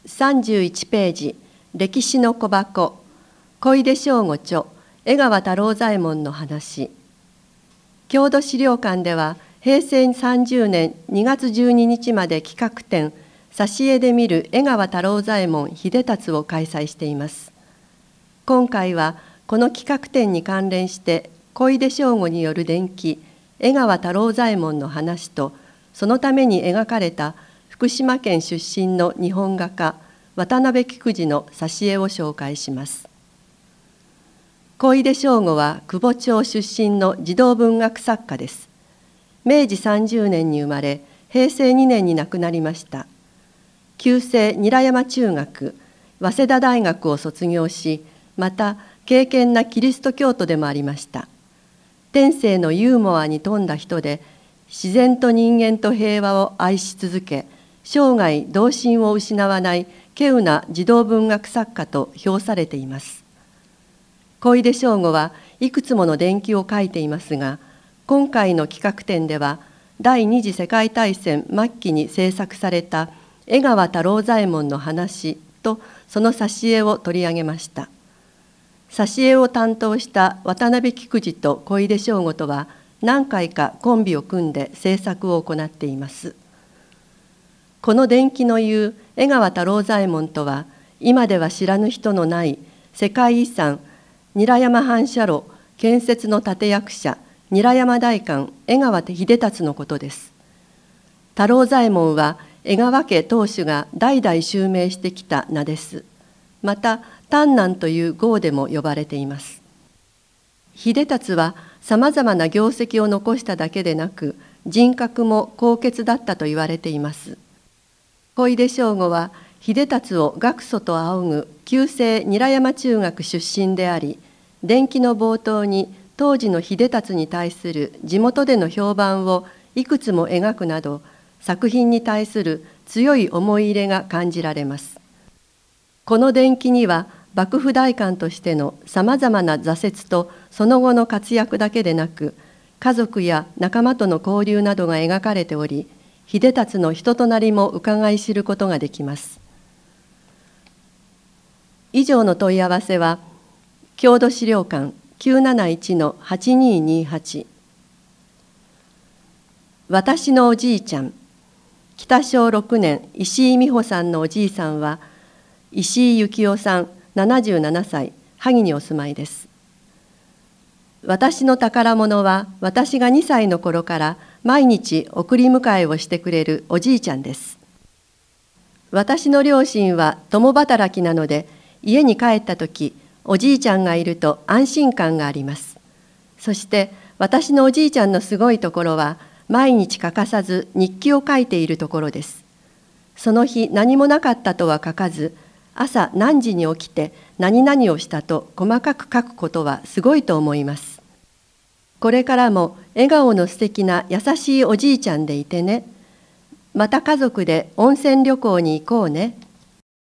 31ページ、歴史の小箱、小出正吾著、江川太郎左衛門の話。郷土資料館では、平成30年2月12日まで企画展、挿絵で見る江川太郎左衛門秀達を開催しています。今回は、この企画展に関連して、小出正吾による伝記、江川太郎左衛門の話と、そのために描かれた福島県出身の日本画家、渡辺菊次の挿絵を紹介します。小出正吾は久保町出身の児童文学作家です。明治30年に生まれ、平成2年に亡くなりました。旧制韮山中学、早稲田大学を卒業し、また敬虔なキリスト教徒でもありました。天性のユーモアに富んだ人で、自然と人間と平和を愛し続け、生涯童心を失わない稀有な児童文学作家と評されています。小出正吾はいくつもの伝記を書いていますが、今回の企画展では、第二次世界大戦末期に制作された江川太郎左衛門の話とその挿絵を取り上げました。挿絵を担当した渡辺菊次と小出正吾とは何回かコンビを組んで制作を行っています。この伝記の言う江川太郎左衛門とは、今では知らぬ人のない世界遺産韮山反射炉建設の立役者韮山代官江川秀達のことです。太郎左衛門は江川家当主が代々襲名してきた名です。また丹南という号でも呼ばれています。秀達はさまざまな業績を残しただけでなく、人格も高潔だったと言われています。小出正吾は秀達を学祖と仰ぐ旧制韮山中学出身であり、伝記の冒頭に当時の秀達に対する地元での評判をいくつも描くなど、作品に対する強い思い入れが感じられます。この伝記には幕府代官としてのさまざまな挫折とその後の活躍だけでなく、家族や仲間との交流などが描かれており、秀達の人となりも伺い知ることができます。以上の問い合わせは、郷土資料館 971-8228。私のおじいちゃん、北小6年石井美穂さんのおじいさんは、石井幸雄さん77歳、萩にお住まいです。私の宝物は、私が2歳の頃から毎日送り迎えをしてくれるおじいちゃんです。私の両親は共働きなので、家に帰ったとき、おじいちゃんがいると安心感があります。そして私のおじいちゃんのすごいところは、毎日欠かさず日記を書いているところです。その日何もなかったとは書かず、朝何時に起きて何々をしたと細かく書くことはすごいと思います。これからも笑顔の素敵な優しいおじいちゃんでいてね。また家族で温泉旅行に行こうね。